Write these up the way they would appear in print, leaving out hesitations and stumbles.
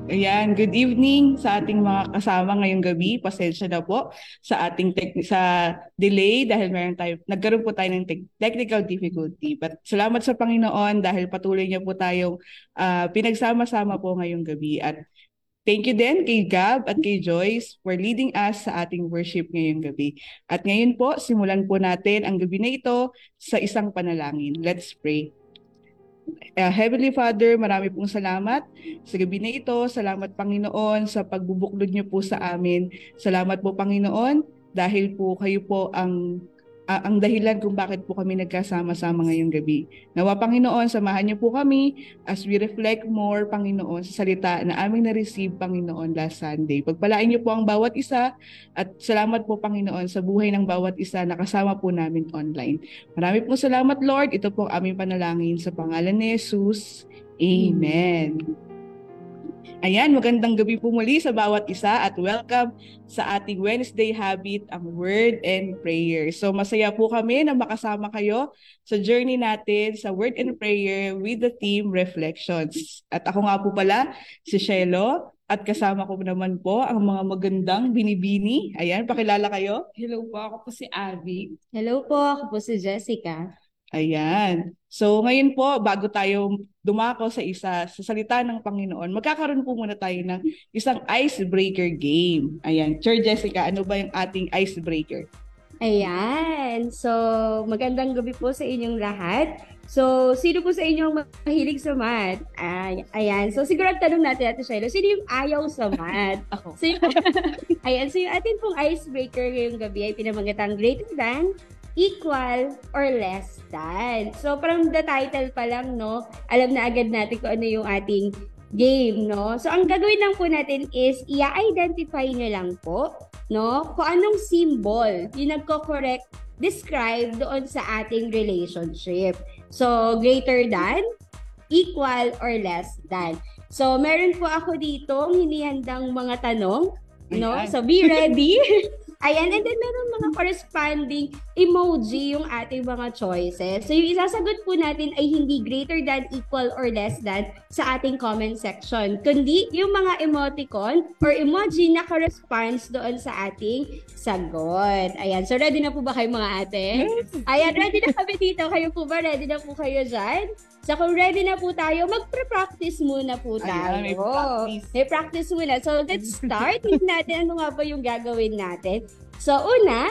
Ayan, good evening sa ating mga kasama ngayong gabi. Pasensya na po sa delay dahil nagkaroon po tayo ng technical difficulty. But salamat sa Panginoon dahil patuloy niya po tayong pinagsama-sama po ngayong gabi. At thank you din kay Gab at kay Joyce for leading us sa ating worship ngayong gabi. At ngayon po, simulan po natin ang gabi na ito sa isang panalangin. Let's pray. Heavenly Father, marami pong salamat sa gabi na ito. Salamat Panginoon sa pagbubuklod niyo po sa amin. Salamat po Panginoon dahil po kayo po ang dahilan kung bakit po kami nagkasama-sama ngayong gabi. Nawa Panginoon, samahan niyo po kami as we reflect more Panginoon sa salita na aming na-receive Panginoon last Sunday. Pagpalain niyo po ang bawat isa at salamat po Panginoon sa buhay ng bawat isa na kasama po namin online. Marami pong salamat Lord. Ito po ang aming panalangin sa pangalan ni Jesus. Amen. Ayan, magandang gabi po muli sa bawat isa at welcome sa ating Wednesday habit, ang Word and Prayer. So masaya po kami na makasama kayo sa journey natin sa Word and Prayer with the theme Reflections. At ako nga po pala, si Shelo, at kasama ko naman po ang mga magandang binibini. Ayan, pakilala kayo. Hello po, ako po si Abby. Hello po, ako po si Jessica. Ayan. So ngayon po, bago tayo dumako sa salita ng Panginoon, magkakaroon po muna tayo ng isang icebreaker game. Ayan. Sir Jessica, ano ba yung ating icebreaker? Ayan. So, magandang gabi po sa inyong lahat. So, sino po sa inyo ang mahilig sa math? Ayan. So, siguro ang tanong natin Ate Shiloh, sino yung ayaw sa math? Ako. So, ayan. So, yung atin pong icebreaker ngayong gabi ay pinamagatang greater than, equal, or less than. So, from the title pa lang, no, alam na agad natin kung ano yung ating game, no? So, ang gagawin lang po natin is, i-identify nyo lang po, no, kung anong symbol yung nagko-correct describe doon sa ating relationship. So, greater than, equal, or less than. So, meron po ako dito hinihandang mga tanong, no? Ayan. So, be ready. Ayan, and then meron mga corresponding emoji yung ating mga choices. So, yung isasagot po natin ay hindi greater than, equal, or less than sa ating comment section, kundi yung mga emoticon or emoji na corresponds doon sa ating sagot. Ayan, so ready na po ba kayo mga ate? Ayan, ready na kami dito. Kayo po ba? Ready na po kayo dyan? So, kung ready na po tayo, magpre-practice muna po tayo. Ayan, may practice muna. So, let's start. Tignan natin ano nga ba yung gagawin natin. So, una,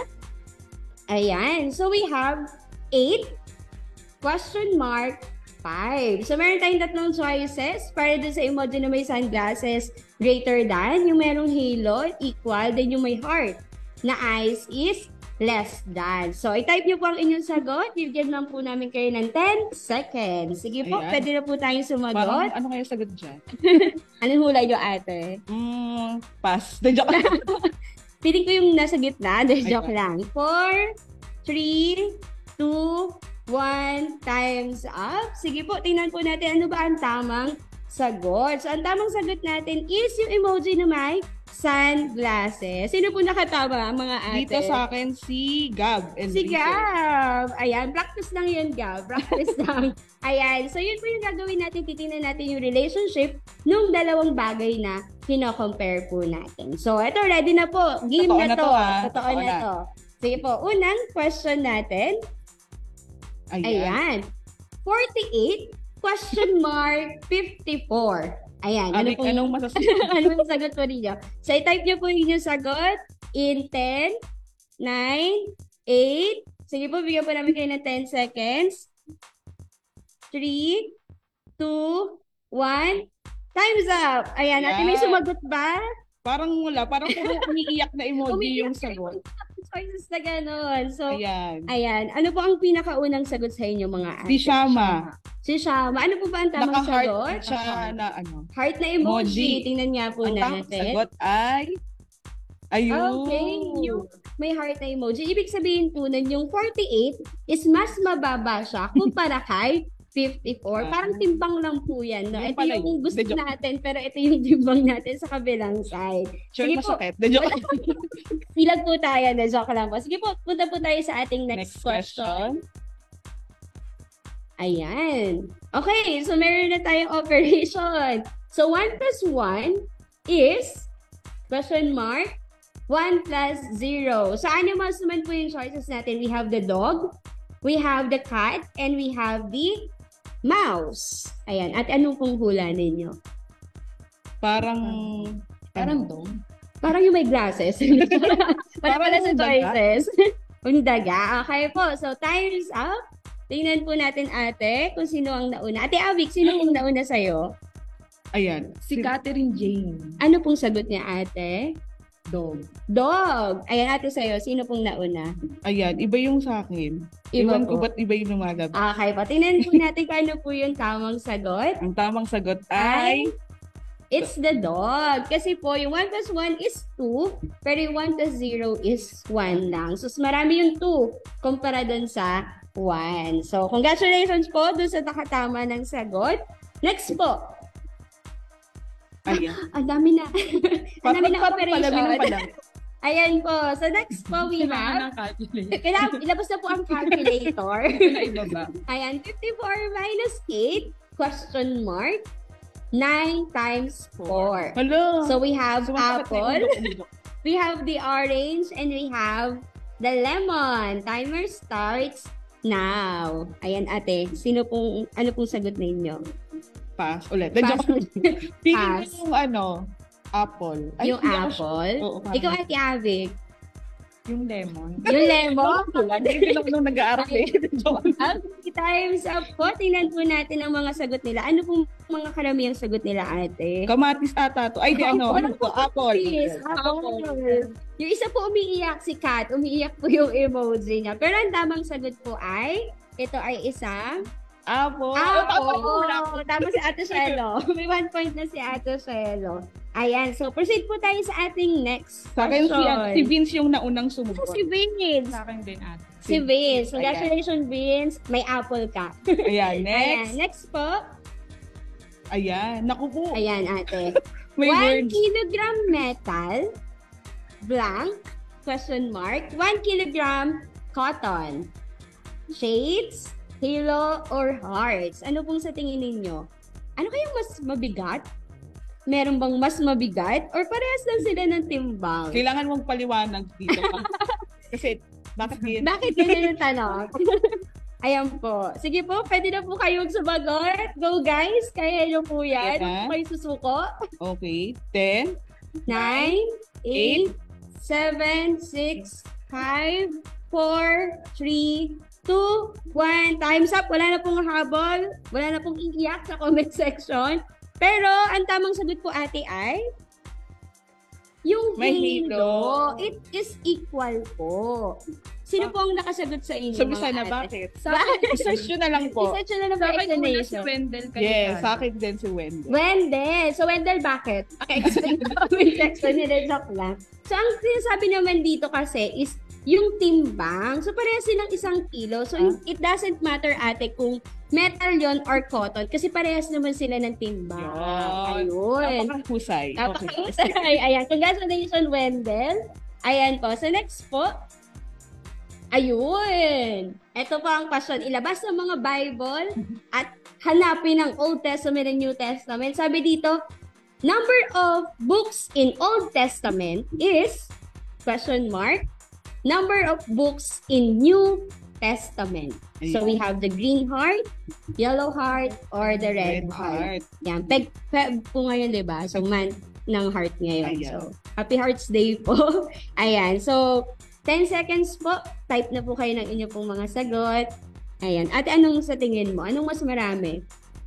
ayan. So, we have 8, question mark, 5. So, meron tayong tatlong choices para dun sa emoji na may sunglasses, greater than, yung merong halo, equal, then yung may heart na eyes is less than. So, i-type niyo po ang inyong sagot. Bibigyan lang po namin kayo ng 10 seconds. Sige po, Ayan. pwede na po tayong sumagot. Parang ano kaya sagot dyan? Anong hulay niyo, ate? Pass. Joke. Feeling ko yung nasa gitna. Joke lang. 4, 3, 2, 1, times up. Sige po, tingnan po natin ano ba ang tamang sagot. So, ang tamang sagot natin is yung emoji na may sunglasses. Sino po nakatama, mga ate? Dito sa akin si Gab. Si Gab. Ayan, practice lang yun, Gab. Practice lang. Ayan, so yun po yung gagawin natin. Titingnan natin yung relationship nung dalawang bagay na kino-compare po natin. So, eto, ready na po. Game Totoo na to. Totoo na to. Sige po, unang question natin. Ayan. 48, question mark 54. Ayan. Anong masasagot? Anong sagot po ninyo? So, i-type nyo po yung sagot in 10, 9, 8. Sige po, bigyan po namin kayo ng 10 seconds. 3, 2, 1. Time's up! Ayan, natin may sumagot ba? Parang wala. Parang puro umiiyak na emoji yung sagot. Choices na gano'n. So, Ayan. Ano po ang pinakaunang sagot sa inyo, mga ate? Si Shama. Si Shama. Ano po ba ang tamang sagot? Naka-heart siya na ano. Heart na emoji. Emoji. Tingnan nga po Ang natin. tamang sagot ay ayun. Okay. Yung may heart na emoji. Ibig sabihin po nun, yung 48 is mas mababa siya kumpara kay 54. Parang timbang lang po yan. No? Ito yung gusto natin, pero ito yung timbang natin sa kabilang side. Sure, sige po. Masakit. Silag po tayo. Joke lang po. Sige po, punta po tayo sa ating next question. Ayan. Okay, so meron na tayong operation. So 1 plus 1 is, question mark, 1 plus 0. So animals naman po yung choices natin. We have the dog, we have the cat, and we have the mouse. Ayan. At anong pong hula ninyo? Parang dong. Parang yung may glasses. Para pala sa yung daga. choices. Yung daga. Okay po. So, time's up. Tingnan po natin, ate, kung sino ang nauna. Ate Avik, sino ang nauna sa'yo? Ayan. Si Catherine Jane. Ano pong sagot niya, ate? Dog. Dog. Ayan, ate sa'yo. Sino pong nauna? Ayan. Iba yung sa akin. Iba Iwan po. ko ba't iba yung lumalabas. Okay po. Tingnan po natin kung ano po yung tamang sagot. Ang tamang sagot ay... It's the dog. Kasi po, yung 1 plus 1 is 2, pero yung 1 plus 0 is 1 lang. So, marami yung 2 kumpara dun sa 1. So, congratulations po dun sa nakatama ng sagot. Next po. Ayan. Ang dami na. Ang dami na operation. Palang. Ayan po. So, next po, we have... ng calculator. Kailangan, ilabas na po ang calculator. Iba ba? Ayan, 54 minus 8, question mark, 9 times 4. Hello. So we have Sumasagot na apple, yung ulo. we have the orange, and we have the lemon. Timer starts now. Ayan ate, ano pong sagot ninyo? Pass. Ulit. Pass. Feeling Pass. yung apple. Yung hindi ako apple? sure. Oo, parang- Ikaw, Ate Avik. Yung lemon. Yung lemon? Hindi lang nung nag-aaral eh. Okay, time's up po. Tingnan po natin ang mga sagot nila. Ano pong mga karamihang sagot nila, ate? Kamatis ata to. Ay, di ano po? Apple. Yes, apple. Yung isa po umiiyak, si Kat. Umiiyak po yung emoji niya. Pero ang tamang sagot po ay, ito ay isang Apple. apple. Tama si Ate Shelo. May 1 point na si Ate Shelo. Ayan, so proceed po tayo sa ating next Sa akin question. si Vince yung naunang sumugot. Si Vince. Sa akin din ate. Si Vince. Congratulations, Vince. May apple ka. Ayan, Ayan, next. next po. Ayan, naku po. Ayan, ate. May 1 words. kilogram metal, blank, question mark, 1 kilogram cotton. Shades, halo, or hearts. Ano pong sa tingin ninyo? Ano kayang mas mabigat? Meron bang mas mabigat? Or parehas lang sila ng timbang? Kailangan mong paliwanag dito. Kasi, bakit din? Bakit ganyan yung tanong? Ayan po. Sige po, pwede na po kayong sumagot. Go guys, kaya nyo po yan. Diba? Kayo susuko. Okay. 10, 9, 8, 7, 6, 5, 4, 3, 2, 1. Time's up. Wala na pong habol. Wala na pong iiyak sa comment section. Pero, ang tamang sagot po ate ay yung May halo. halo. It is equal po. Sino po ang nakasagot sa inyo? sabi mga sana ate? bakit? Sa akin, Search nyo na lang po. Isa siya na lang sa po akin una si explanation. Wendell kayo. Yes, sa akin din si Wendy. Wendell. So, Wendell, bakit? Okay, explain ko comment section nila. Joke lang. So, ang sinasabi naman dito kasi is yung timbang. So, parehas silang 1 kilo. So, it doesn't matter, ate, kung metal yon or cotton. Kasi parehas naman sila ng timbang. Yun. Ayun. Napakahusay. Okay. Napakahusay. Ayan. Congratulations, Wendell. Ayan po. So, next po. Ayun. Ito po ang question. Ilabas ng mga Bible at hanapin ang Old Testament and New Testament. Sabi dito, number of books in Old Testament is, question mark, number of books in New Testament. So, we have the green heart, yellow heart, or the red heart. Yan. Peg po ngayon, di ba? So, month ng heart ngayon. Ayan. So, Happy Hearts Day po. Ayan. So, 10 seconds po. Type na po kayo ng inyo pong mga sagot. Ayan. At anong sa tingin mo? Anong mas marami?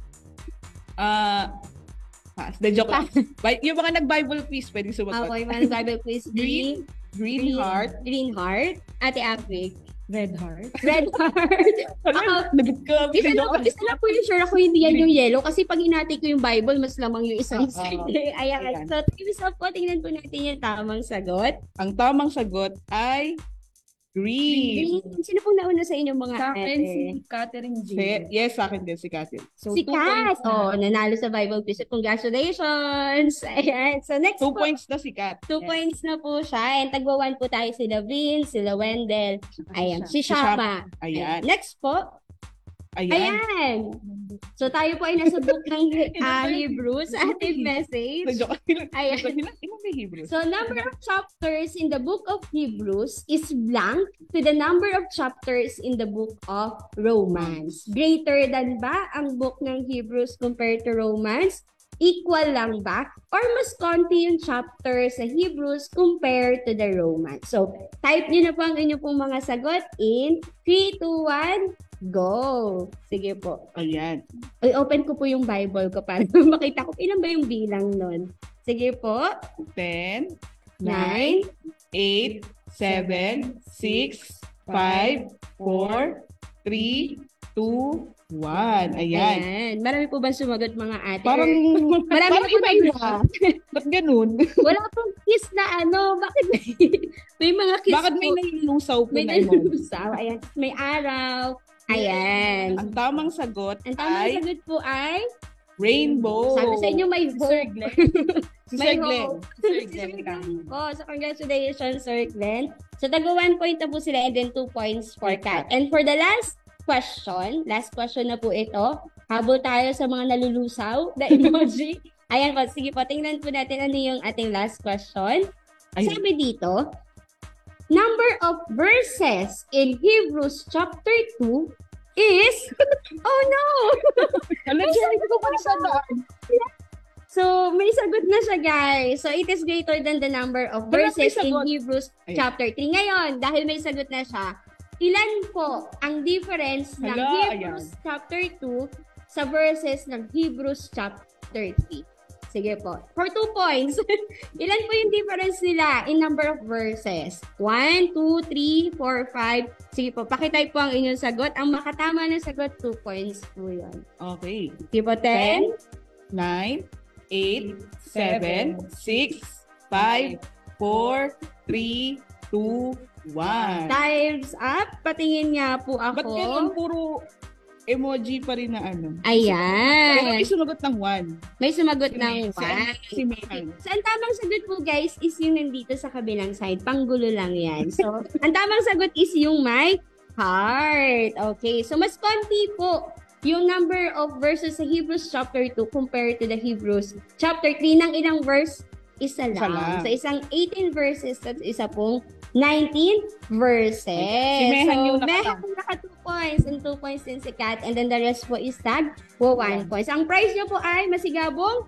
Pass. The joke lang. Yung mga nag-Bible quiz, pwede sumagot. Okay, mga Bible quiz. Green heart. Green heart. Ate Afrik. Red heart. Red heart. Ako, Nag-club. isa na po yung sure ako hindi yan yung yellow kasi pag hinati ko yung Bible, mas lamang yung isang side. Ayan. Ayan. So, isa po, tingnan po natin yung tamang sagot. Ang tamang sagot ay green. Green. Sino pong nauna sa inyong mga Sa akin si ate? Catherine Jane. Yes, sa akin din si Catherine. So, Si 2 Kat. points na. Oh, nanalo sa Bible quiz. Congratulations. Ayan. So, next 2 po. points na si Kat. 2 points na po siya. And tagwa 1 po tayo sila Vince, sila Wendell. Ayan. Si Si Shama. Shama. Ayan. Next po. Ayan. Ayan. So tayo po ay nasa book ng Hebrews sa ating message. So, joke. Ayan. Ilan may Hebrews? So number of chapters in the book of Hebrews is blank to the number of chapters in the book of Romans. Greater than ba ang book ng Hebrews compared to Romans? Equal lang ba? Or mas konti yung chapter sa Hebrews compared to the Romans? So, type nyo na po ang inyong pong mga sagot in 3, 2, 1, go! Sige po. Ayan. Uy, open ko po yung Bible ko para makita ko ilan ba yung bilang nun. Sige po. 10, 9, 8, 7, 6, 5, 4, 3, 2, 1. Ayan. Ayan. Marami po ba sumagot mga ate? Parang, Marami parang na po iba-iba. tayo. Ba't ganun? Wala pong kiss na ano. Bakit may mga kiss Bakit may po? nailusaw po May na emoji? nalusaw. Ayan. May araw. Ayan. Ang tamang sagot Ang tamang ay sagot po ay rainbow. sabi sa inyo may hope. Sir Glenn. Si May Sir Glenn. hope. Sir Glenn ka. Oh, so congratulations, Sir Glenn. So, taga 1 point na po sila and then 2 points for Kat. And for the last question na po ito, habol tayo sa mga nalulusaw na emoji. Ayan po, sige po, tingnan po natin ano yung ating last question. Ayun. Sabi dito, number of verses in Hebrews chapter 2 is, oh no! Alam, Jerry, ko pa sa daan. So, may sagot na siya, guys. So, it is greater than the number of Wala, may verses in sagot. Hebrews Ayun. chapter 3. Ngayon, dahil may sagot na siya, ilan po ang difference ng Hala, Hebrews chapter 2 sa verses ng Hebrews chapter 3? Sige po. For 2 points, ilan po yung difference nila in number of verses? 1, 2, 3, 4, 5. Sige po, pakitype po ang inyong sagot. Ang makatama na sagot, 2 points po yun. Okay. Sige po, 10. 9, 8, 7, 6, 5, 4, 3, 2, 1. Times up. Patingin nga po Ba't ako. ganun puro emoji pa rin na ano? Pero Ayan. may sumagot ng 1. May sumagot ng Si Mehan. So, ang tamang sagot po, guys, is yung nandito sa kabilang side. Panggulo lang yan. So, ang tamang sagot is yung my heart. Okay. So, mas konti po yung number of verses sa Hebrews chapter 2 compared to the Hebrews chapter 3 ng ilang verse? Isa lang. lang. So, isang 18 verses at isa pong 19 verses. Si Mehan yung Mehan naka 2 points and 2 points din si Kat. And then the rest po is tag 1 points. Ang prize niyo po ay masigabong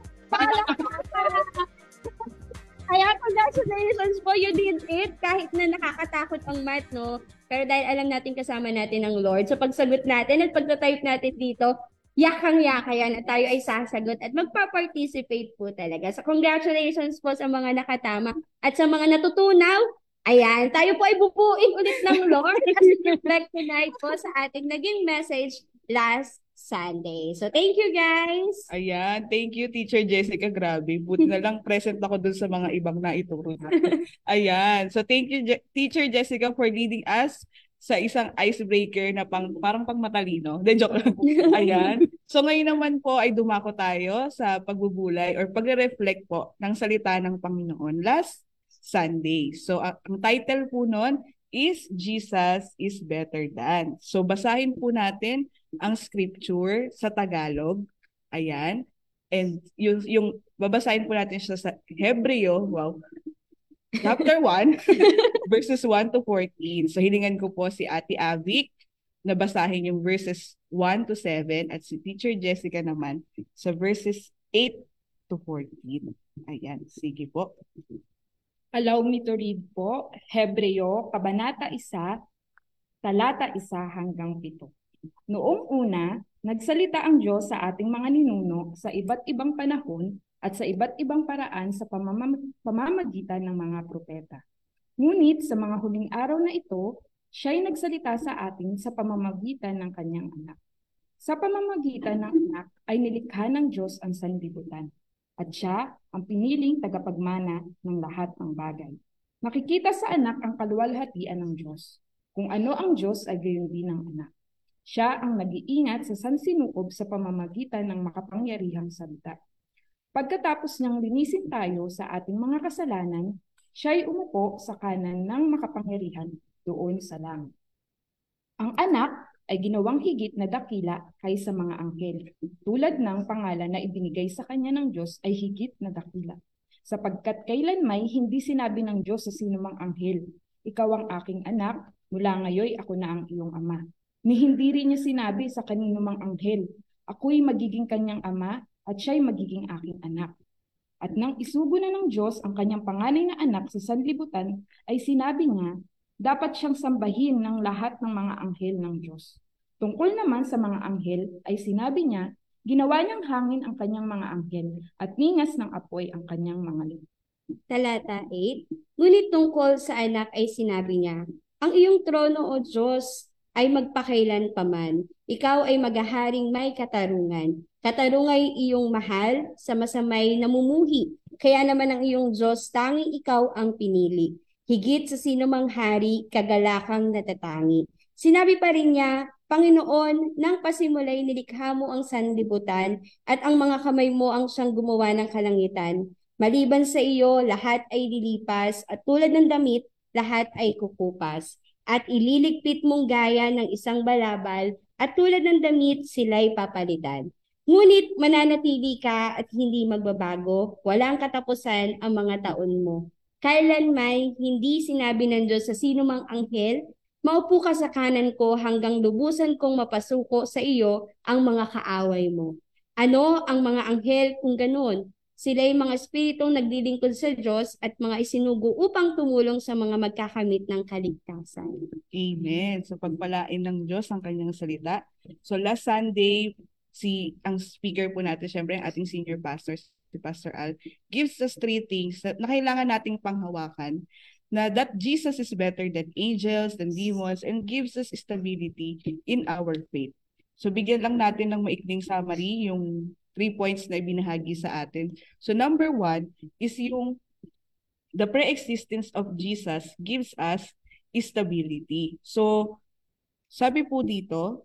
kaya congratulations po, you did it. Kahit na nakakatakot ang math, no? Pero dahil alam natin kasama natin ang Lord, so pagsagot natin at pagta-type natin dito, yakang-yaka yan at tayo ay sasagot at magpa-participate po talaga. So congratulations po sa mga nakatama at sa mga natutunaw. Ayan, tayo po ay bubuin ulit ng Lord as we reflect tonight po sa ating naging message last Sunday. So thank you guys! Ayan, thank you Teacher Jessica, grabe. Buti na lang present ako dun sa mga ibang naituro natin. Ayan, so thank you Teacher Jessica for leading us sa isang icebreaker na parang pang matalino. Then joke lang. Ayan. So ngayon naman po ay dumako tayo sa pagbubulay or pagre-reflect po ng salita ng Panginoon last Sunday. So ang title po nun is Jesus is Better Than. So basahin po natin ang scripture sa Tagalog. Ayan. And yung babasahin po natin siya sa Hebreo. Wow. Chapter 1, verses 1 to 14. So hilingan ko po si Ate Avic na basahin yung verses 1 to 7 at si Teacher Jessica naman sa verses 8 to 14. Ayan, sige po. Allow me to read po, Hebreo, Kabanata 1, Talata 1 hanggang 7. Noong una, nagsalita ang Diyos sa ating mga ninuno sa iba't ibang panahon at sa iba't ibang paraan sa pamamagitan ng mga propeta. Ngunit sa mga huling araw na ito, siya'y nagsalita sa atin sa pamamagitan ng kanyang anak. Sa pamamagitan ng anak ay nilikha ng Diyos ang sanlibutan, at siya ang piniling tagapagmana ng lahat ng bagay. Nakikita sa anak ang kaluwalhatian ng Diyos. Kung ano ang Diyos ay gayon din ang anak. Siya ang nag-iingat sa sansinukob sa pamamagitan ng makapangyarihang salita. Pagkatapos niyang linisin tayo sa ating mga kasalanan, siya'y umupo sa kanan ng makapangyarihan doon sa langit. Ang anak ay ginawang higit na dakila kaysa mga anghel, tulad ng pangalan na ibinigay sa kanya ng Diyos ay higit na dakila. Sapagkat kailanmay hindi sinabi ng Diyos sa sinumang anghel, ikaw ang aking anak, mula ngayon ako na ang iyong ama. Ni hindi rin niya sinabi sa kaninumang anghel, ako'y magiging kanyang ama at siya'y magiging aking anak. At nang isugo na ng Diyos ang kanyang panganay na anak sa sanlibutan, ay sinabi niya, dapat siyang sambahin ng lahat ng mga anghel ng Diyos. Tungkol naman sa mga anghel, ay sinabi niya, ginawa niyang hangin ang kanyang mga anghel, at ningas ng apoy ang kanyang mga lingkod. Talata 8. Ngunit tungkol sa anak ay sinabi niya, ang iyong trono o Diyos ay magpakailan paman. Ikaw ay maghaharing may katarungan. Katarungay iyong mahal sa masamay namumuhi. Kaya naman ang iyong Diyos, tanging ikaw ang pinili. Higit sa sinumang hari, kagalakang natatangi. Sinabi pa rin niya, Panginoon, nang pasimulay nilikha mo ang sanlibutan at ang mga kamay mo ang siyang gumawa ng kalangitan. Maliban sa iyo, lahat ay lilipas at tulad ng damit, lahat ay kukupas. At ililigpit mong gaya ng isang balabal at tulad ng damit, sila'y papalitan. Ngunit mananatili ka at hindi magbabago, walang katapusan ang mga taon mo. Kailanmay hindi sinabi ng Diyos sa sinumang anghel, maupo ka sa kanan ko hanggang lubusan kong mapasuko sa iyo ang mga kaaway mo. Ano ang mga anghel kung ganon? Sila'y mga espiritong naglilingkod sa Diyos at mga isinugo upang tumulong sa mga magkakamit ng kaligtasan. Amen. So pagpalain ng Diyos ang kanyang salita. So last Sunday, ang speaker po natin, syempre ang ating senior pastor, si Pastor Al, gives us 3 things na kailangan nating panghawakan, na that Jesus is better than angels, than demons, and gives us stability in our faith. So bigyan lang natin ng maikling summary yung 3 points na ibinahagi sa atin. So number 1 is the pre-existence of Jesus gives us stability. So sabi po dito,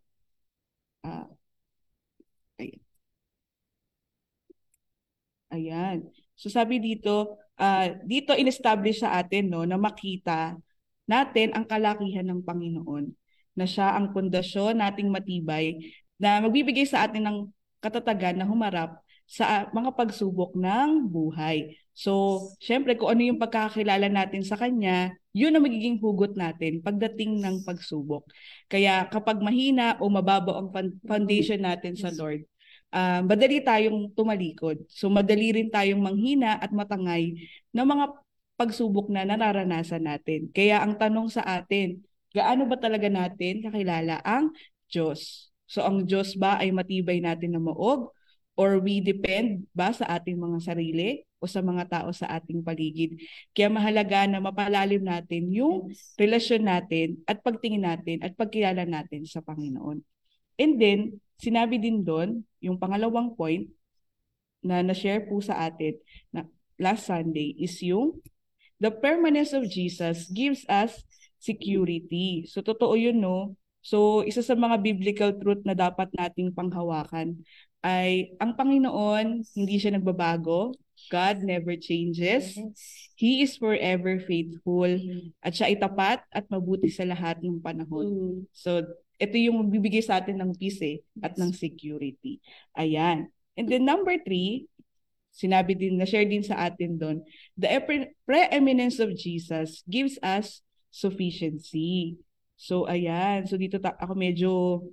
ayan. So sabi dito, dito in-establish sa atin na makita natin ang kalakihan ng Panginoon, na siya ang pundasyon nating matibay na magbibigay sa atin ng katatagan na humarap sa mga pagsubok ng buhay. So, syempre kung ano yung pagkakakilala natin sa Kanya, yun ang magiging hugot natin pagdating ng pagsubok. Kaya kapag mahina o mababaw ang foundation natin sa Lord, madali tayong tumalikod. So madali rin tayong manghina at matangay ng mga pagsubok na nararanasan natin. Kaya ang tanong sa atin, gaano ba talaga natin kakilala ang Diyos? So ang Diyos ba ay matibay natin na maog? Or we depend ba sa ating mga sarili o sa mga tao sa ating paligid? Kaya mahalaga na mapalalim natin yung relasyon natin at pagtingin natin at pagkilala natin sa Panginoon. And then, sinabi din doon, yung pangalawang point na na-share po sa atin na last Sunday is yung the permanence of Jesus gives us security. So, totoo yun, no? So, isa sa mga biblical truth na dapat nating panghawakan ay ang Panginoon, hindi siya nagbabago. God never changes. He is forever faithful. At siya ay tapat at mabuti sa lahat ng panahon. So, ito yung bibigay sa atin ng peace at ng security. Ayan. And then number 3, sinabi din, na-share din sa atin doon, the preeminence of Jesus gives us sufficiency. So, ayan. So, dito ako medyo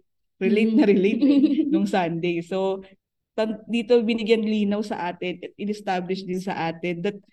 relate nung Sunday. So, dito binigyan linaw sa atin at in-establish din sa atin that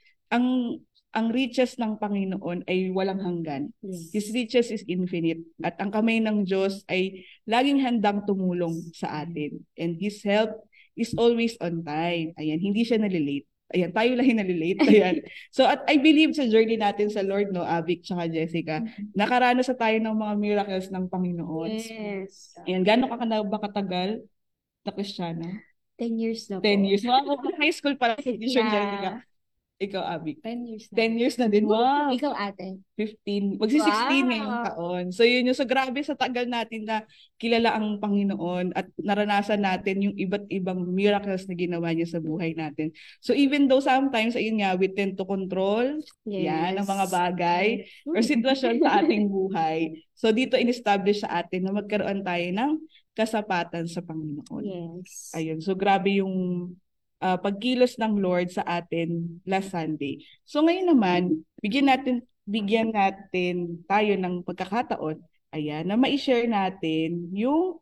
ang riches ng Panginoon ay walang hanggan. Yes. His riches is infinite. At ang kamay ng Diyos ay laging handang tumulong sa atin. And His help is always on time. Ayan, hindi siya nalilate. Ayan, tayo lang nalilate. Ayan. So, at I believe sa journey natin sa Lord, Avic tsaka Jessica, nakaranas na tayo ng mga miracles ng Panginoon. Yes. Ayan, gano'n ka na ba katagal na Kristiyana? 10 years na po. 10 years. High school pa lang, Jessica. Ikaw, Abby. 10 years na. 10 years na din. Wow. Ikaw, ate. 15. Magsi-16 ngayong Wow. taon. So yun yung, so grabe sa tagal natin na kilala ang Panginoon at naranasan natin yung iba't ibang miracles na ginawa niya sa buhay natin. So even though sometimes, ayun nga, we tend to control yan, ang mga bagay or sitwasyon sa ating buhay. So dito in-establish sa atin na magkaroon tayo ng kasapatan sa Panginoon. Yes. Ayun. So grabe yung pagkilos ng Lord sa atin last Sunday. So ngayon naman, bigyan natin tayo ng pagkakataon, ayan, na ma-share natin yung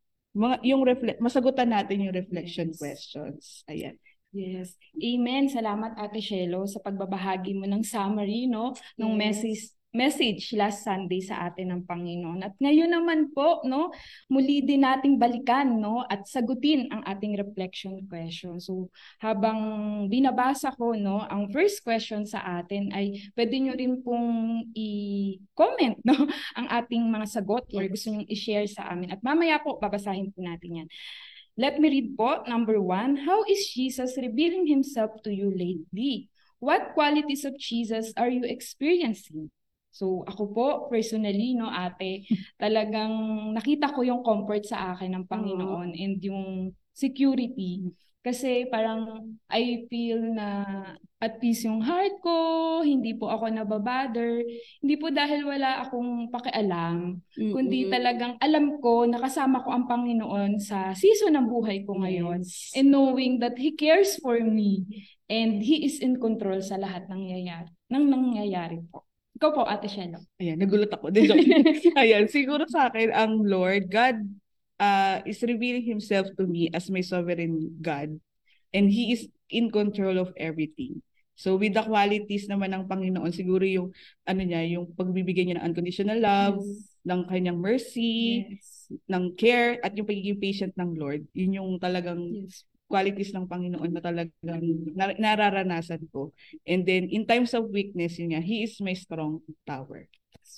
masagutan natin yung reflection questions. Ayan. Yes. Amen. Salamat, Ate Shelo, sa pagbabahagi mo ng summary, no, ng message last Sunday sa atin ng Panginoon. At ngayon naman po, no, muli din nating balikan, no, at sagutin ang ating reflection question. So, habang binabasa ko, no, ang first question sa atin ay pwede nyo rin pong i-comment, no, ang ating mga sagot or gusto nyo i-share sa amin. At mamaya po, babasahin po natin yan. Let me read po. Number 1, how is Jesus revealing Himself to you lately? What qualities of Jesus are you experiencing? So ako po, personally, no, ate, talagang nakita ko yung comfort sa akin ng Panginoon and yung security. Kasi parang I feel na at peace yung heart ko, hindi po ako nababother, hindi po dahil wala akong pakialam, kundi talagang alam ko na kasama ko ang Panginoon sa season ng buhay ko ngayon. Yes. And knowing that He cares for me and He is in control sa lahat ng nangyayari po. Ikaw po, Ate Shelo. Ayan, nagulat ako. Ayan, siguro sa akin, ang Lord, God is revealing Himself to me as my sovereign God. And He is in control of everything. So with the qualities naman ng Panginoon, siguro yung, yung pagbibigay niya ng unconditional love, ng kanyang mercy, ng care, at yung pagiging patient ng Lord. Yun yung talagang qualities ng Panginoon na talagang nararanasan ko. And then, in times of weakness, yun nga, He is my strong tower.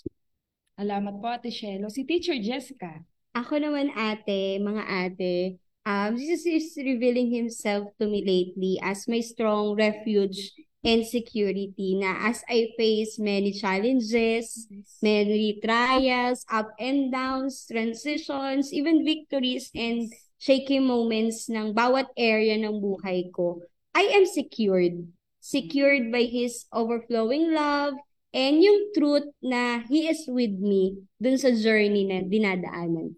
Salamat po, Ate Shelo. Si Teacher Jessica. Ako naman, mga ate, Jesus is revealing Himself to me lately as my strong refuge and security na as I face many challenges, many trials, up and downs, transitions, even victories and shaky moments ng bawat area ng buhay ko, I am secured. Secured by His overflowing love and yung truth na He is with me dun sa journey na dinadaanan.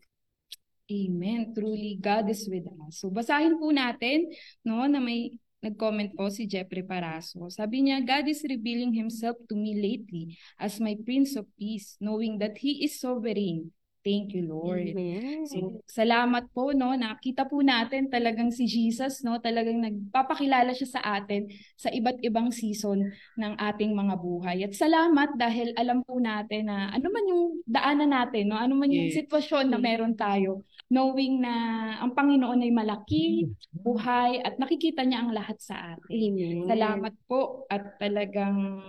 Amen. Truly, God is with us. So, basahin po natin, no, na may nag-comment po si Jeffrey Paraso. Sabi niya, God is revealing Himself to me lately as my Prince of Peace, knowing that He is sovereign. Thank you, Lord. Amen. So, salamat po, no, nakita po natin talagang si Jesus, no, talagang nagpapakilala siya sa atin sa iba't ibang season ng ating mga buhay. At salamat dahil alam po natin na ano man yung daanan natin, no, ano man yung sitwasyon na meron tayo, knowing na ang Panginoon ay malaki, buhay, at nakikita niya ang lahat sa atin. Amen. Salamat po at talagang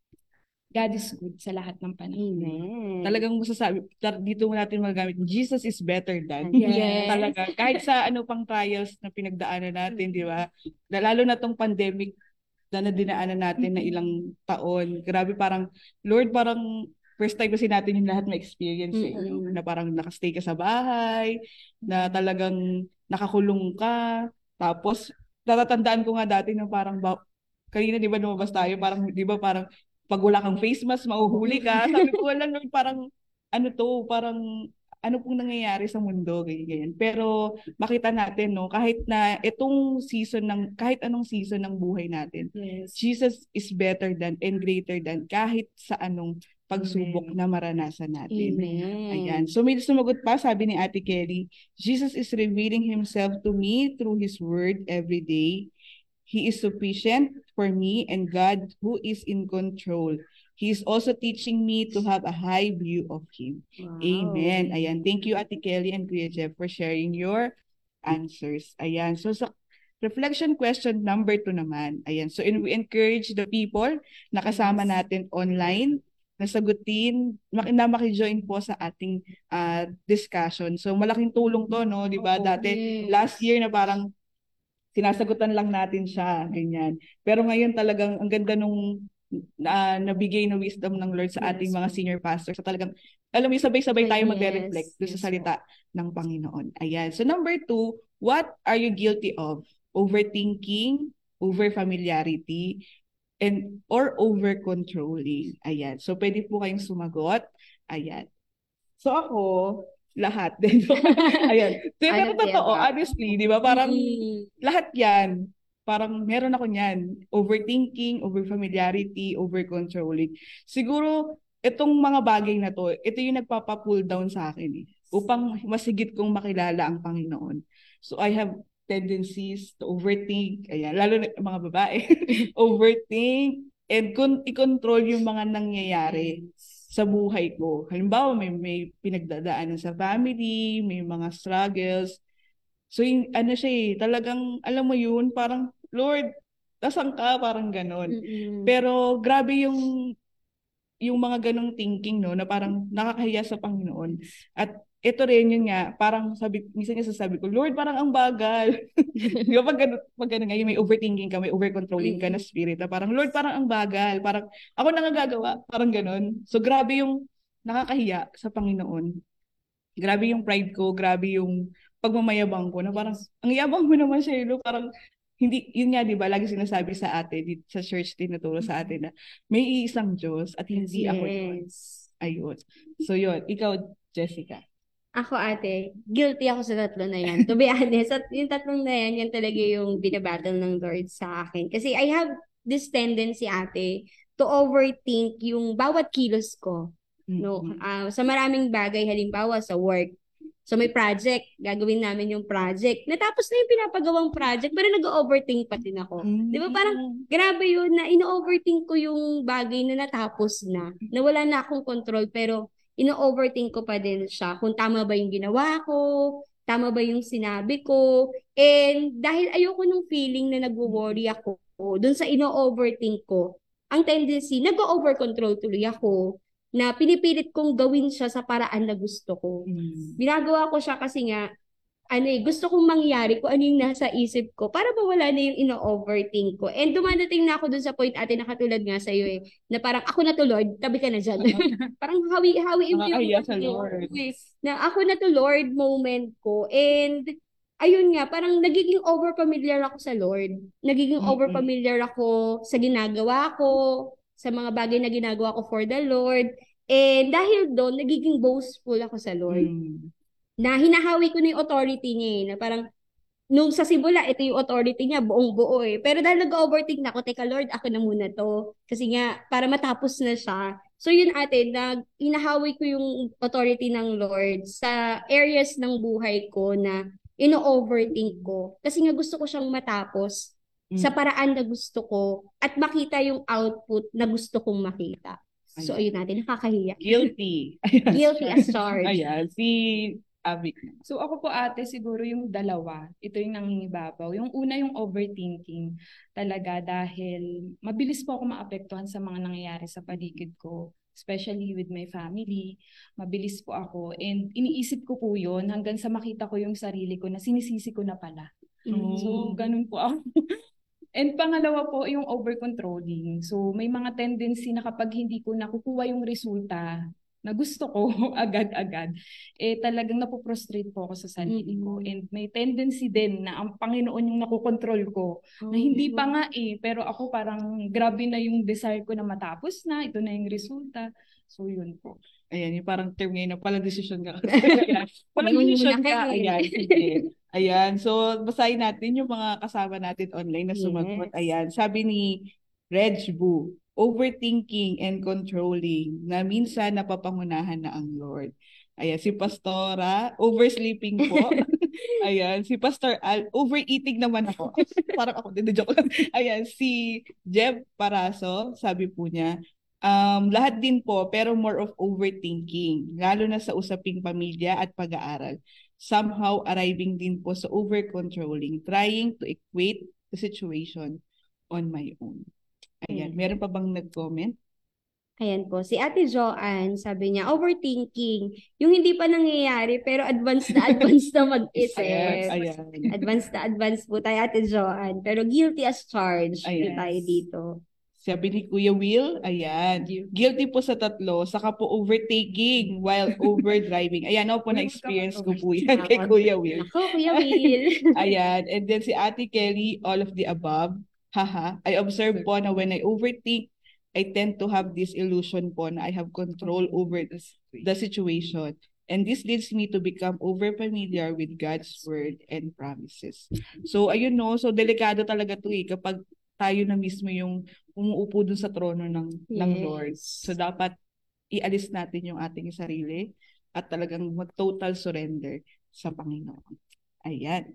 God is good sa lahat ng panahon. Amen. Talagang masasabi, dito natin magagamit, Jesus is better than. Yes. Talaga, kahit sa pang trials na pinagdaanan natin, di ba? Lalo na tong pandemic na dinaanan natin na ilang taon. Grabe, parang, Lord, parang first time kasi natin yung lahat ma-experience na parang nakastay ka sa bahay, na talagang nakakulong ka, tapos natatandaan ko nga dati na parang, kanina di ba lumabas tayo, parang, di ba parang, pag wala kang face mask, mauhuli ka. Sabi ko, wala, Lord, parang, parang, ano pong nangyayari sa mundo, ganyan. Pero, makita natin, no, kahit na itong season kahit anong season ng buhay natin, Jesus is better than and greater than kahit sa anong pagsubok na maranasan natin. Amen. Ayan. So, may sumagot pa, sabi ni Ate Kelly, Jesus is revealing Himself to me through His word every day. He is sufficient for me and God who is in control. He is also teaching me to have a high view of Him. Wow. Amen. Ayan. Thank you, Ate Kelly and Kuya Jeff, for sharing your answers. Ayan. So, sa reflection question number 2 naman. Ayan. So, we encourage the people na kasama natin online na sagutin, na maki-join po sa ating discussion. So, malaking tulong to, no? Di ba? Dati, last year na parang sinasagutan lang natin siya, ganyan. Pero ngayon talagang ang ganda nung nabigay na wisdom ng Lord sa ating mga senior pastors. So talagang, alam mo, sabay-sabay tayo magre-reflect doon sa salita ng Panginoon. Ayan. So number 2, what are you guilty of? Overthinking, over-familiarity, or over-controlling. Ayan. So pwede po kayong sumagot. Ayan. So ako, lahat din. Ayan. Pero totoo, honestly, di ba? Parang lahat yan. Parang meron ako niyan. Overthinking, over-familiarity, over-controlling. Siguro, itong mga bagay na to, ito yung nagpapa-pull down sa akin upang masigit kong makilala ang Panginoon. So I have tendencies to overthink, ayan, lalo na mga babae, overthink, and i-control yung mga nangyayari sa buhay ko. Halimbawa, may pinagdadaanan sa family, may mga struggles. So, ano siya talagang, alam mo yun, parang, Lord, nasaan ka? Parang ganon. Pero, grabe yung mga ganong thinking, no, na parang nakakahiya sa Panginoon. At ito rin yun nga, parang minsan niya sasabi ko, Lord, parang ang bagal. Di ba pag ganun nga, may overthinking ka, may overcontrolling ka na spirit, na parang, Lord, parang ang bagal. Parang, ako na nagagawa, parang ganun. So, grabe yung nakakahiya sa Panginoon. Grabe yung pride ko, grabe yung pagmamayabang ko, na parang, ang yabang mo naman siya, parang, hindi, yun nga, di ba, lagi sinasabi sa atin, sa church tinuturo sa atin na may iisang Diyos at hindi ako Diyos. Ayun. So yun, ikaw, Jessica. Ako ate, guilty ako sa tatlo na yan. To be honest, at yung tatlong na yan talaga yung binabattle ng Lord sa akin. Kasi I have this tendency ate to overthink yung bawat kilos ko. No, sa maraming bagay, halimbawa sa work. So may project, gagawin namin yung project. Natapos na yung pinapagawang project, pero nag-overthink pa din ako. Di ba parang grabe yun na ino-overthink ko yung bagay na natapos na wala na akong control, pero ino-overthink ko pa din siya kung tama ba yung ginawa ko, tama ba yung sinabi ko. And dahil ayoko nung feeling na nagwo-worry ako dun sa ino-overthink ko, ang tendency, nag-over-control tuloy ako, na pinipilit kong gawin siya sa paraan na gusto ko. Ginagawa ko siya kasi nga, gusto kong mangyari kung ano yung nasa isip ko para mawala na yung ino-overthink ko. And dumadating na ako dun sa point, ate, na katulad nga sa'yo na parang ako na to, Lord, tabi ka na dyan. Parang hawiin mo yung sa Lord. Na ako na to, Lord, moment ko. And ayun nga, parang nagiging over-familiar ako sa Lord. Nagiging over-familiar ako sa ginagawa ko, sa mga bagay na ginagawa ko for the Lord. And dahil doon, nagiging boastful ako sa Lord. Na hinahawi ko na yung authority niya na parang, nung sa simula, ito yung authority niya, buong buo Pero dahil nag-overthink na ako, teka Lord, ako na muna to. Kasi nga, para matapos na siya. So yun ate, hinahawi ko yung authority ng Lord sa areas ng buhay ko na ino-overthink ko. Kasi nga gusto ko siyang matapos sa paraan na gusto ko at makita yung output na gusto kong makita. So, ayun natin, nakakahiya. Guilty. Guilty as charged. Ayan, si Abby. So, ako po ate, siguro yung dalawa, ito yung nangingibabaw. Yung una, yung overthinking talaga dahil mabilis po ako maapektuhan sa mga nangyayari sa paligid ko. Especially with my family, mabilis po ako. And iniisip ko po yun hanggang sa makita ko yung sarili ko na sinisisi ko na pala. So, ganun po ako. And pangalawa po, yung over-controlling. So, may mga tendency na kapag hindi ko nakukuha yung resulta na gusto ko agad-agad, talagang napoprostrate po ako sa sarili ko. And may tendency din na ang Panginoon yung nakokontrol ko, na hindi pa nga pero ako parang grabe na yung desire ko na matapos na, ito na yung resulta. So, yun po. Ayan, yung parang term ngayon na pala decision ka. Pala decision ka. Ayan, sige. Ayan, so basahin natin yung mga kasama natin online na sumagot. Ayan, sabi ni Reg Bu, overthinking and controlling na minsan napapangunahan na ang Lord. Ayan, si Pastora, oversleeping po. Ayan, si Pastor Al, overeating naman ako. Parang ako din, joke lang. Ayan, si Jeb Paraso, sabi po niya, lahat din po, pero more of overthinking, lalo na sa usaping pamilya at pag-aaral. Somehow arriving din po sa over-controlling, trying to equate the situation on my own. Ayan, meron pa bang nag-comment? Ayan po. Si Ate Joanne, sabi niya, overthinking. Yung hindi pa nangyayari, pero advance na mag-isip. Ayan. Advance po tayo, Ate Joanne. Pero guilty as charged po Ayan. tayo dito. Sabi ni Kuya Will, ayan, guilty po sa tatlo, saka po overtaking while overdriving. Ayan, ako po na-experience ko po yan kay Kuya Will. Ako, Kuya Will. Ayan, and then si Ate Kelly, all of the above. Haha, I observe po na when I overthink, I tend to have this illusion po na I have control over the situation. And this leads me to become over-familiar with God's word and promises. So, ayun no, so delikado talaga to kapag tayo na mismo yung umuupo dun sa trono ng Lord. So, dapat ialis natin yung ating sarili at talagang mag-total surrender sa Panginoon. Ayan.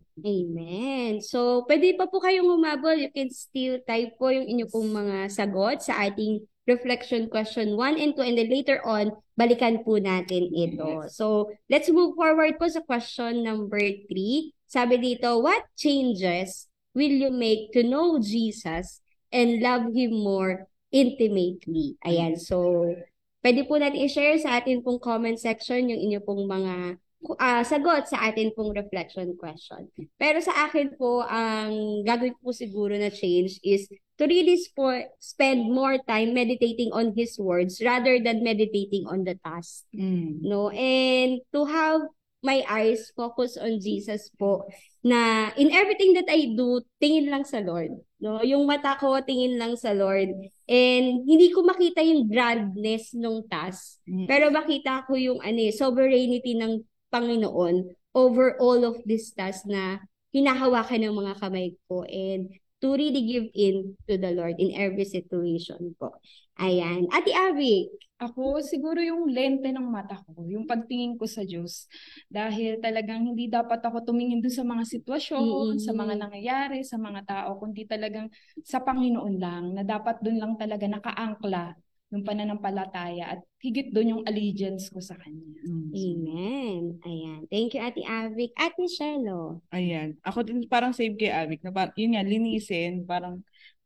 Amen. So, pwede pa po kayong humabol. You can still type po yung inyo pong mga sagot sa ating reflection question 1 and 2 and then later on, balikan po natin ito. Yes. So, let's move forward po sa question number 3. Sabi dito, what changes will you make to know Jesus and love Him more intimately? Ayan. So, pwede po natin i-share sa atin pong comment section yung inyo pong mga sagot sa atin pong reflection question. Pero sa akin po, ang gagawin po siguro na change is to really spend more time meditating on His words rather than meditating on the task. No? And to have my eyes focus on Jesus po, na in everything that I do, tingin lang sa Lord. No? Yung mata ko, tingin lang sa Lord. And hindi ko makita yung grandness ng task. Pero makita ko yung sovereignty ng Panginoon over all of these tasks na hinahawakan ng mga kamay ko and to really give in to the Lord in every situation po. Ayan. Ate Abby. Ako, siguro yung lente ng mata ko, yung pagtingin ko sa Diyos. Dahil talagang hindi dapat ako tumingin doon sa mga sitwasyon, sa mga nangyayari, sa mga tao, kundi talagang sa Panginoon lang, na dapat doon lang talaga nakaangkla yung pananampalataya at higit doon yung allegiance ko sa Kanya. Amen. Ayan. Thank you, Ate Avic. Ate Shelo. Ayan. Ako din parang same kay Avic na parang, yun nga, linisin, parang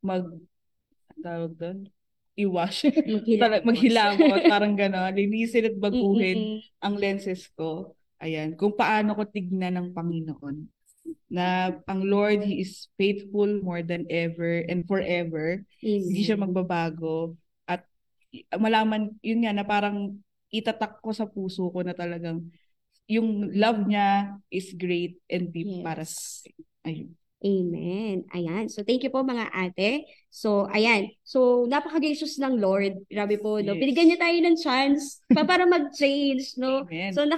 tawag doon, i-wash. Maghilamos, parang gano'n. Linisin at baguhin ang lenses ko. Ayan. Kung paano ko tignan ng Panginoon. Na ang Lord, He is faithful more than ever and forever. Hindi siya magbabago. At malaman, yun nga, na parang itatak ko sa puso ko na talagang yung love niya is great and deep para sa akin. Ayun. Amen. Ayan. So, thank you po mga ate. So, ayan. So, napaka-gracious ng Lord. Grabe po, no? Yes. Binigyan niya tayo ng chance para mag-change, no? Amen. So,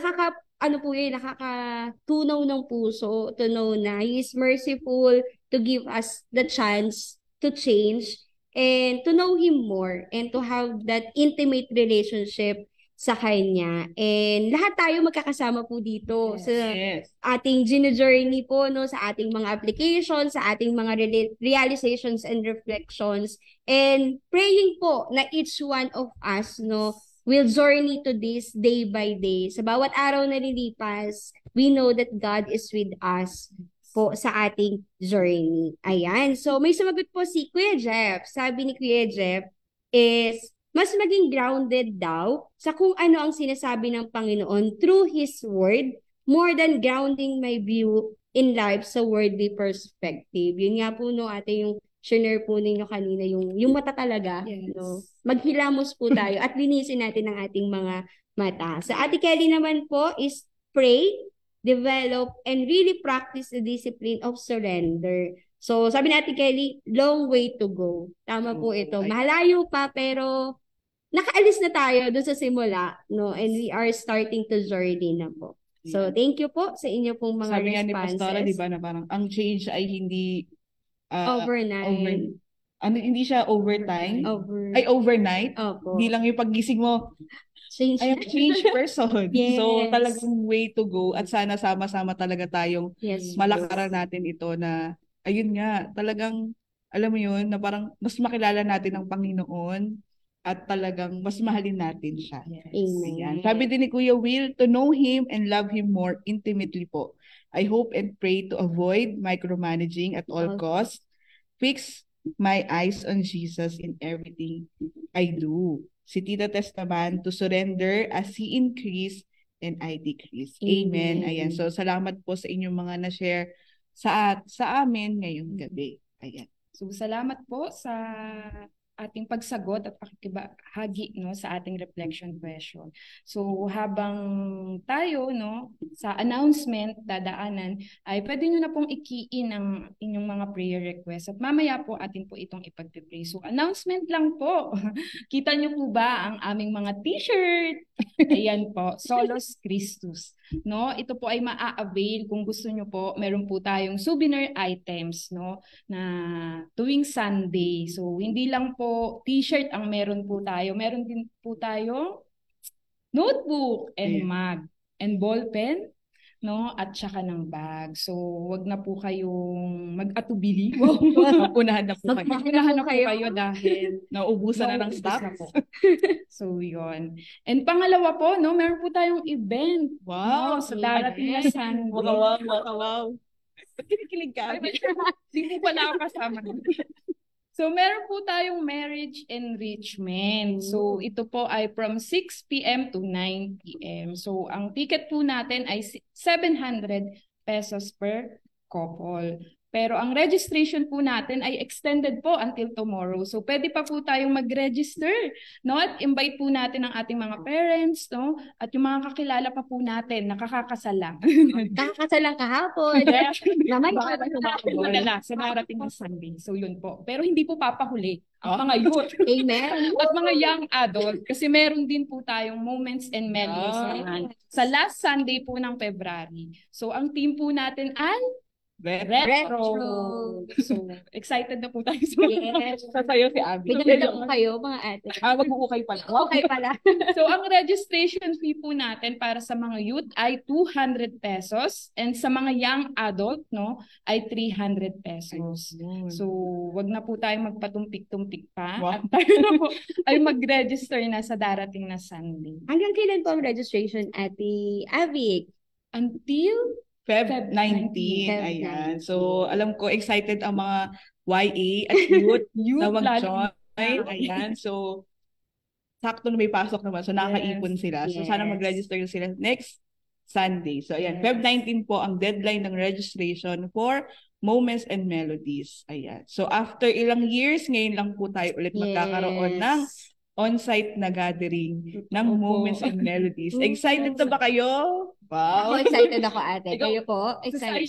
nakakatunaw ng puso to know na He is merciful to give us the chance to change and to know Him more and to have that intimate relationship sa Kanya. And lahat tayo magkakasama po dito sa ating journey po, no, sa ating mga applications, sa ating mga realizations and reflections. And praying po na each one of us, no, will journey to this day by day. Sa bawat araw na lilipas, we know that God is with us po sa ating journey. Ayan. So, may sumagot po si Kuya Jeff. Sabi ni Kuya Jeff is, mas maging grounded daw sa kung ano ang sinasabi ng Panginoon through His Word more than grounding my view in life sa worldly perspective. Yun nga po, no, ate, yung share po ninyo kanina, yung mata talaga. Yes. No? Maghilamos po tayo at linisin natin ang ating mga mata. So, Ate Kelly naman po is pray, develop, and really practice the discipline of surrender. So, sabi ni Ate Kelly, long way to go. Tama po ito. Mahalayo pa, pero nakaalis na tayo doon sa simula, no? And we are starting to journey na po. So, thank you po sa inyo pong mga sabi responses. Sabi nga ni Pastora, di ba, na parang ang change ay hindi overnight. Hindi siya overtime. Overnight. Opo. Hindi lang yung paggising mo, I am change person. Yes. So, talagang way to go. At sana sama-sama talaga tayong malakaran natin ito na ayun nga, talagang, alam mo yun, na parang mas makilala natin ang Panginoon at talagang mas mahalin natin siya. Yes. Amen. Sabi din ni Kuya Will, to know Him and love Him more intimately po. I hope and pray to avoid micromanaging at all costs. Fix my eyes on Jesus in everything I do. Si Tita Tess naman, to surrender as He increase and I decrease. Amen. Amen. Ayan. So, salamat po sa inyong mga na-share sa amin ngayong gabi. Ayan. So salamat po sa ating pagsagot at pakikibahagi no sa ating reflection question. So habang tayo no sa announcement dadaanan ay pwede niyo na pong i-key-in ang inyong mga prayer requests at mamaya po atin po itong ipagpe-pray. So announcement lang po. Kita niyo po ba ang aming mga t-shirt? Ayan po, Solos Christus. No, ito po ay maa-avail kung gusto niyo po. Meron po tayong souvenir items no na tuwing Sunday. So, hindi lang po t-shirt ang meron po tayo. Meron din po tayong notebook and mug and ball pen, no? At saka ng bag. So, wag na po kayong mag-atubili. Unahan na po kayo. Unahan na po kayo dahil Nauubusan na ng nauubos stock. na po. So, yun. And pangalawa po, no, meron po tayong event. Wow. No, sa darating na Sunday. Wow. Ba't kinikilig ka? Hindi po pala ako kasama. So, meron po tayong marriage enrichment. So, ito po ay from 6 p.m. to 9 p.m. So, ang ticket po natin ay 700 pesos per couple. Pero ang registration po natin ay extended po until tomorrow. So, pwede pa po tayong mag-register, no? At invite po natin ang ating mga parents, no? At yung mga kakilala pa po natin, nakakakasal lang. Kakasal lang kahapon. Naman Madala sa darating na Sunday. So, yun po. Pero hindi po papahuli ang mga youth. Amen. At mga young adult. Kasi meron din po tayong moments and melodies naman. Sa last Sunday po ng February. So, ang team po natin ay Retro. So, excited na po tayo sa Yes. sasayo si Abby. Pinagdala ko kayo, mga ate. Mag-uukay pala. Okay pala. So, ang registration fee po natin para sa mga youth ay 200 pesos and sa mga young adult, no, ay 300 pesos. So, wag na po tayo magpatumpik-tumpik pa. Wow. At tayo na po ay mag-register na sa darating na Sunday. Hanggang kailan po ang registration, Ate Abby? Until Feb 19. Feb Ayan. 19. So, alam ko, excited ang mga YA at youth na mag-join. Ayan. So, sakto na may pasok naman. So, nakaipon sila. So, sana Yes. mag-register sila next Sunday. So, ayan. Feb 19 po ang deadline ng registration for Moments and Melodies. Ayan. So, after ilang years, ngayon lang po tayo ulit magkakaroon ng on-site na gathering ng Opo. Moments and Melodies. Excited na ba kayo? Wow. Ako excited ako, ate. Ikaw, Kayo po? Excited.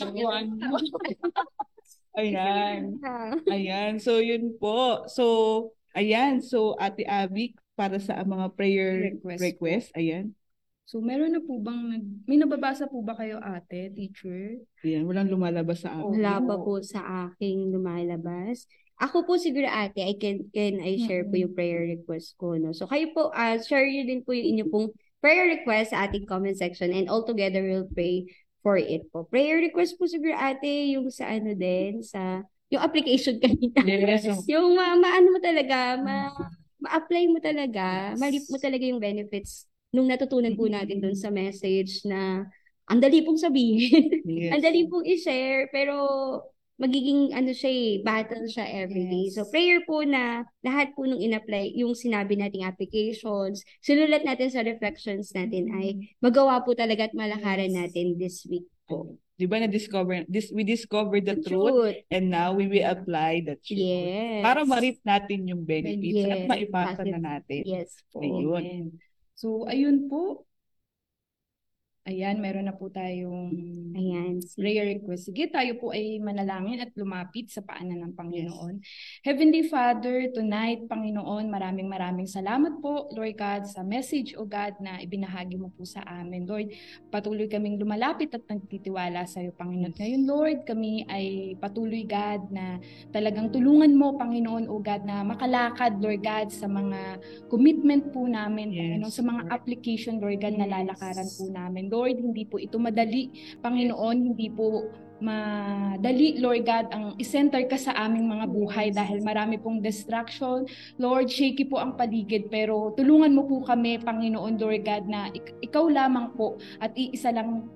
Ayan. Ayan. So, yun po. So, ayan. So, Ate Abby, para sa mga prayer request. Ayan. So, meron na po bang, may nababasa po ba kayo, ate, teacher? Ayan. Walang lumalabas sa akin. Wala pa po sa aking lumalabas. Ako po siguro, ate, I share po yung prayer request ko, no? So, kayo po, share nyo din po yung inyo pong prayer request sa ating comment section and all together we'll pray for it po. Prayer request po siguro, ate, yung sa ano din, sa yung application kanina. Yes. Yung maano mo talaga, ma-apply mo talaga, ma-reap mo talaga yung benefits nung natutunan po natin dun sa message na ang dali pong sabihin, Yes. ang dali pong i-share, pero magiging ano siya battle siya everyday. Yes. So prayer po na lahat po nung in-apply, yung sinabi nating applications, sinulat natin sa reflections natin ay magawa po talaga at malakaran natin this week po. Di ba we discovered the truth and now we will apply the truth. Yes. Para ma-reap natin yung benefits Yes. at maipasa na natin. Yes po. Ayun. Amen. So, ayun po. Ayan, meron na po tayong Ayan. prayer request. Sige, tayo po ay manalangin at lumapit sa paanan ng Panginoon. Heavenly Father, tonight, Panginoon, maraming salamat po, Lord God, sa message, O God, na ibinahagi mo po sa amin. Lord, patuloy kaming lumalapit at nagtitiwala sa iyo, Panginoon. Ngayon, Lord, kami ay patuloy, God, na talagang tulungan mo, Panginoon, O God, na makalakad, Lord God, sa mga commitment po namin, Yes, Panginoon, sa mga Lord. application, Lord God, na Yes. lalakaran po namin. Lord, hindi po ito madali, Panginoon, hindi po madali, Lord God, ang isenter ka sa aming mga buhay dahil marami pong distraction. Lord, shaky po ang paligid, pero tulungan mo po kami, Panginoon, Lord God, na ikaw lamang po at iisa lang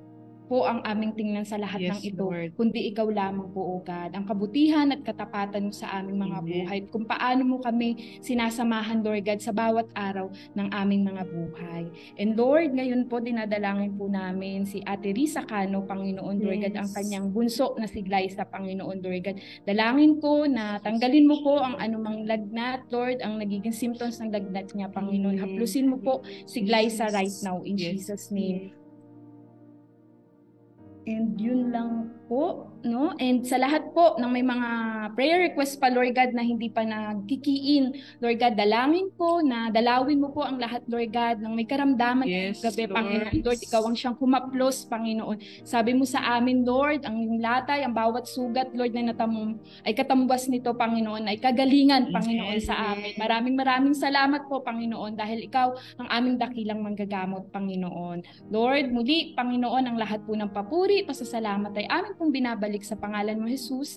po ang aming tingnan sa lahat ng Yes, ito, Lord. kundi ikaw lamang po, O God. Ang kabutihan at katapatan mo sa aming mga Amen. buhay. Kung paano mo kami sinasamahan, Lord God, sa bawat araw ng aming mga buhay. And Lord, ngayon po dinadalangin po namin si Ate Risa Cano, Panginoon, Lord God, ang Yes. kanyang bunso na si Glyza, Panginoon, Lord God. Dalangin ko na tanggalin mo po ang anumang lagnat, Lord, ang nagiging symptoms ng lagnat niya, Panginoon. Amen. Haplusin mo po si Glyza right now in Yes. Jesus' name. And yun lang po, no? And sa lahat po ng may mga prayer request pa, Lord God, na hindi pa nagkikiin, Lord God, dalangin ko na dalawin mo po ang lahat, Lord God, ng may karamdaman Yes, gabi, Lord. Panginoon. Lord, ikaw ang siyang kumaplos, Panginoon. Sabi mo sa amin, Lord, ang latay, ang bawat sugat, Lord, na natamong ay katambas nito, Panginoon, ay kagalingan, Panginoon, sa amin. Maraming salamat po, Panginoon, dahil ikaw ang aming dakilang manggagamot, Panginoon. Lord, muli, Panginoon, ang lahat po ng papuri, pasasalamat ay amin pong binabalik sa pangalan mo, Jesus.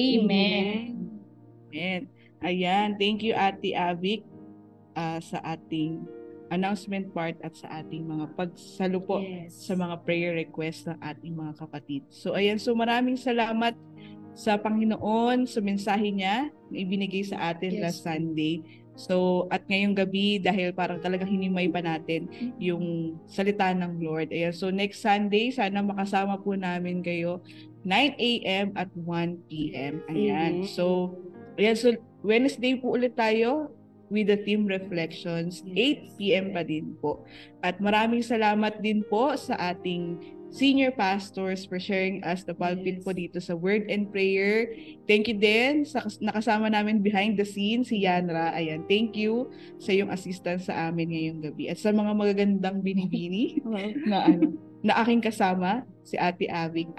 Amen. Amen. Ayan, thank you Ate Avic sa ating announcement part at sa ating mga pagsalupo Yes. sa mga prayer request ng ating mga kapatid. So ayan, so maraming salamat sa Panginoon sa mensahe niya na ibinigay sa atin Yes. last Sunday. So at ngayong gabi, dahil parang talagang hinimay pa natin yung salita ng Lord. Ayan, so next Sunday, sana makasama po namin kayo 9 a.m. at 1 p.m. Ayan. Amen. So Wednesday po ulit tayo with the team reflections, 8 p.m. pa din po. At maraming salamat din po sa ating senior pastors for sharing us the pulpit Yes. po dito sa Word and Prayer. Thank you din sa nakasama namin behind the scenes, si Yanra. Ayan, thank you sa iyong assistance sa amin ngayong gabi. At sa mga magagandang binibini Wow. na aking kasama, si Ate Avic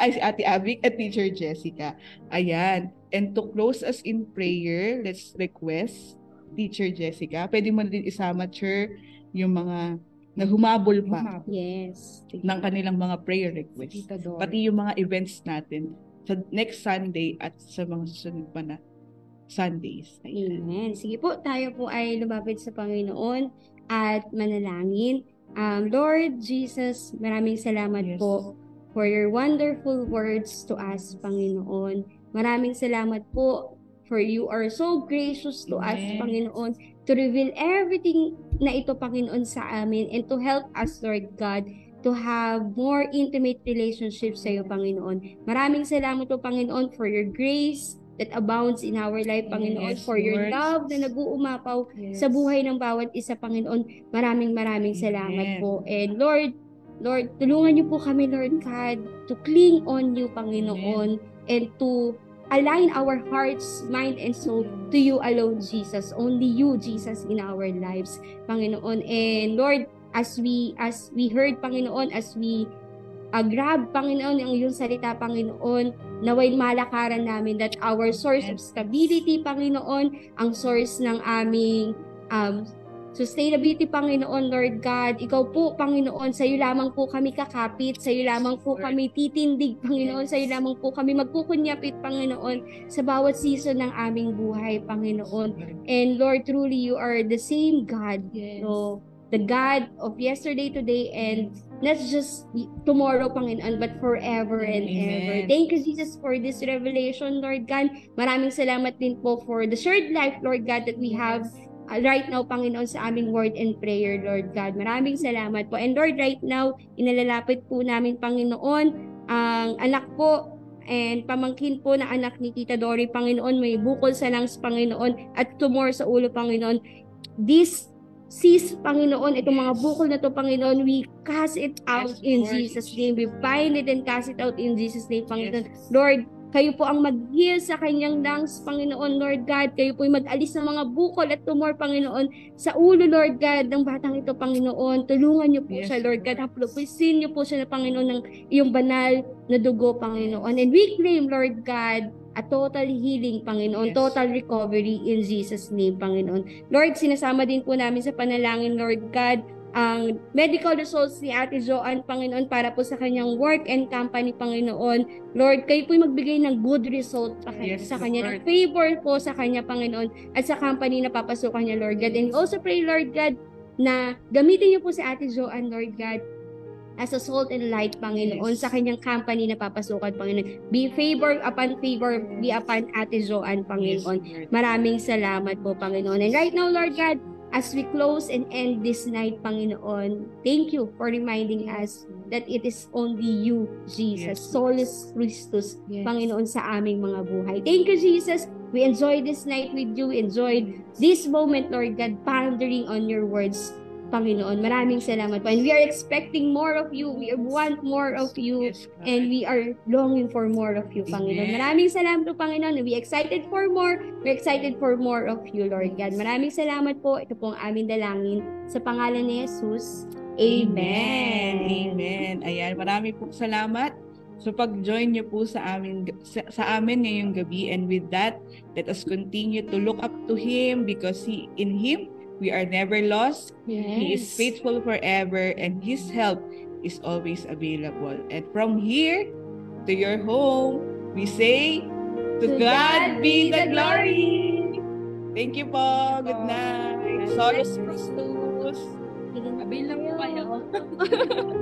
at Teacher Jessica. Ayan. And to close us in prayer, let's request Teacher Jessica. Pwede mo na din isama, Chair, yung mga naghumabol pa Yes. ng kanilang mga prayer requests. Tita Dor. Pati yung mga events natin sa next Sunday at sa mga susunod pa na Sundays. Ayan. Amen. Sige po, tayo po ay lumapit sa Panginoon at manalangin. Lord Jesus, maraming salamat Yes. po for your wonderful words to us, Panginoon. Maraming salamat po for you are so gracious to us, Amen. Panginoon, to reveal everything na ito, Panginoon, sa amin and to help us, Lord God, to have more intimate relationships sa iyo, Panginoon. Maraming salamat po, Panginoon, for your grace that abounds in our life, Panginoon, Yes, for your Lord. love na nag-uumapaw Yes. sa buhay ng bawat isa, Panginoon. Maraming salamat Amen. po. And Lord, tulungan niyo po kami, Lord God, to cling on you, Panginoon, and to align our hearts, mind, and soul to you alone, Jesus. Only you, Jesus, in our lives, Panginoon. And Lord, as we heard, Panginoon, as we grab, Panginoon, ang iyong salita, Panginoon, naway malakaran namin that our source of stability, Panginoon, ang source ng aming sustainability, Panginoon, Lord God. Ikaw po, Panginoon, sa iyo lamang po kami kakapit, sa iyo lamang po kami titindig, Panginoon, sa iyo lamang po kami magkukunyapit, Panginoon, sa bawat season ng aming buhay, Panginoon. And Lord, truly, you are the same God, Yes. no? The God of yesterday, today, and not just tomorrow, Panginoon, but forever and ever. Amen. Thank you, Jesus, for this revelation, Lord God. Maraming salamat din po for the shared life, Lord God, that we have right now, Panginoon, sa aming word and prayer, Lord God. Maraming salamat po. And Lord, right now, inalalapit po namin, Panginoon, ang anak po and pamangkin po na anak ni Tita Dory, Panginoon, may bukol sa lungs, Panginoon, at tumor sa ulo, Panginoon. This cease, Panginoon, itong mga bukol na to, Panginoon, we cast it out Yes, in Lord. Jesus' name. We bind it and cast it out in Jesus' name, Panginoon. Yes. Lord, kayo po ang mag-heal sa kanyang lungs, Panginoon, Lord God. Kayo po yung mag-alis ng mga bukol at tumor, Panginoon, sa ulo, Lord God, ng batang ito, Panginoon. Tulungan niyo po Yes, siya, Lord God. Lord. Haplupusin niyo po siya, Panginoon, ng iyong banal na dugo, Panginoon. And we claim, Lord God, a total healing, Panginoon, Yes. total recovery in Jesus' name, Panginoon. Lord, sinasama din po namin sa panalangin, Lord God, ang medical results ni Ate Joanne, Panginoon, para po sa kanyang work and company, Panginoon. Lord, kayo po yung magbigay ng good result Yes, sa kanya, Lord. ng favor po sa kanya, Panginoon, at sa company na papasukan niya, Lord God. And also pray, Lord God, na gamitin niyo po si Ate Joanne, Lord God, as a salt and light, Panginoon, Yes. sa kanyang company na papasukan, Panginoon. Be favor upon favor, be upon Ate Joanne, Panginoon. Yes, Lord. Maraming salamat po, Panginoon. And right now, Lord God, as we close and end this night, Panginoon, thank you for reminding us that it is only you, Jesus, Yes. Solus Christus, Yes. Panginoon, sa aming mga buhay. Thank you, Jesus. We enjoyed this night with you. Enjoyed this moment, Lord God, pondering on your words, Panginoon. Maraming salamat po. And we are expecting more of you. We want more of you. Yes, God. And we are longing for more of you, Panginoon. Amen. Maraming salamat po, Panginoon. We're excited for more. We're excited for more of you, Lord God. Maraming salamat po. Ito po ang aming dalangin. Sa pangalan ni Jesus. Amen. Amen. Amen. Ayan, marami pong salamat sa pag-join niyo po sa amin ngayong gabi. And with that, let us continue to look up to Him because in Him we are never lost. He is faithful forever and His help is always available. And from here to your home, we say, to God be the glory. Thank you po. Good night. Solus Christus. Abil lang po kayo.